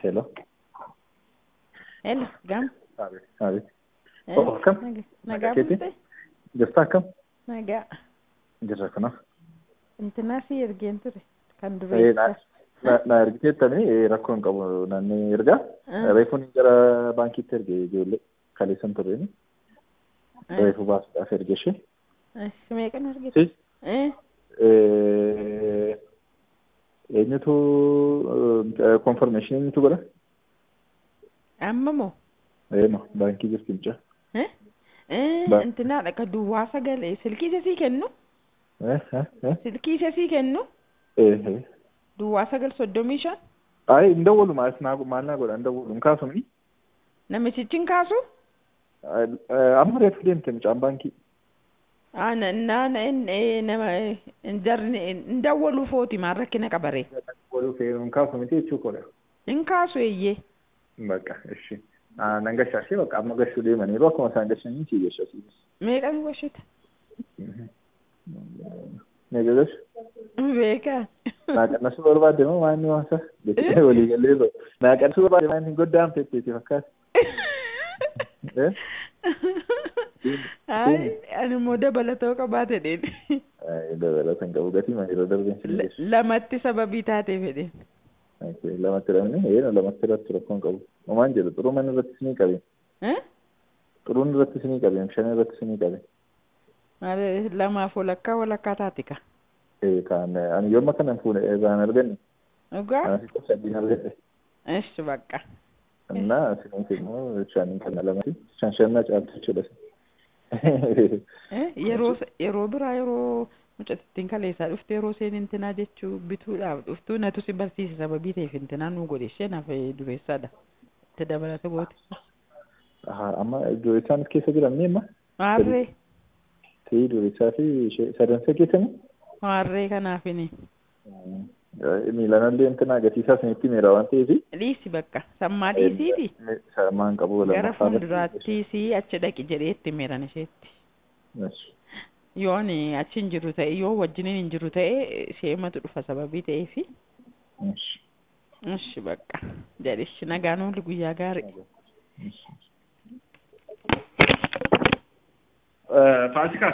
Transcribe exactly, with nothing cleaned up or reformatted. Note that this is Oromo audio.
Hello. Hello, gam. Abi, abi. Eh, Oh, kam. naga, Naga naga keti. bulte. Jirtaa kam? Naga. Jirra kana. Intina si ergeen ture. Kan Eh, na dureessa. na na ergiteettanii rakkoo hin qabu nanni erga. Ah, Reefuun gara baankiitti erge ijoollee kaleessan turreeni. ah, Reefu baasuudhaaf erge ishee. ah, meeqan argite? Si. Eh, Eh, eenyutu konfirmeeshinii eenyutu godha? amma moo? Eema baankii jirti mucaa. Eh, eh, Ba- intinaadha ka duwwaa sagalee silkii isa sii kennu? Eh, eh, eh. Silkii isa sii kennu? Eh, eh. Duwwaa sagal soddomii shan? Ay, hin dawwalu maal naa maal naa godha hin dawwalu hin kaasumni. Namichichi hin kaasu? Amma reefu deemte mucaan baankii. Ah, na, na, na, eh, nama, eh, jarri, hin dawwalu footi maan rakkina qabaree. Waluu fe'ee hin kaasu miti jechuu koodha. Hin kaasu eeyyee. Bakka ishi. Nan gashaashee bakka amma gashuu deemaniiru akkuma isaan gashanii si gashasiisu. Meeqan washita? Meeqa gashu? Beekaa. Naa qannasuu barbaadde moo waan inni waasa? Jechuudha walii galee ba'u. Naa qannasuu barbaadde waan hin goddaamte itti fakkaata. Ay, ani immoo dabalatoo qabaate dheedhe. Dabalata hin qabu gatii maniirra darbeen si geessu. Lamatti sababii taatee fedhe. Lamatti dhabne eena lamatti irratti rakkoo hin qabu. Homaan jedhu xuruu manni irratti sinii qabe. Xuruun irratti sinii qabe shan irratti sinii qabe. Maali lamaaf walakkaa walakkaa taati ka. Kan ani yooma kanan fuune irraan arganne. Dhugaa? Anasitti sadiin argadhe. Eshi bakka. እና ስንት ነው ቻንን ከመለመት ቻንሸና ጫልቶች ደስ yeroo yeroo biraa yeroo mucattiin kaleessaa dhufte yeroo seen intinaa jechuu bituudhaaf dhuftuu natu si barsiise sababii ta'eef intinaa nu godhe ishee naaf dureessaadha itti dabalata goote. amma dureessaan keessa jiran amma Maarree. Ta'ii dureessaa fi sadansa keessanii. Maarree kanaafini. Miilanallee intinaa gatiisaa sanitti meera waan ta'eef. Dhiisi bakka sammaa dhiisiiti. Sammaan qabu gara fuulduraatti si achi dhaqi jedhee itti meeran isheetti. Yoo ani achi hin jiru ta'e yoo wajjiniin hin jiru ta'e ishee dhufa sababii ta'eefi. Ishi bakka jedhishi nagaan oolu guyyaa gaarii. Faasika.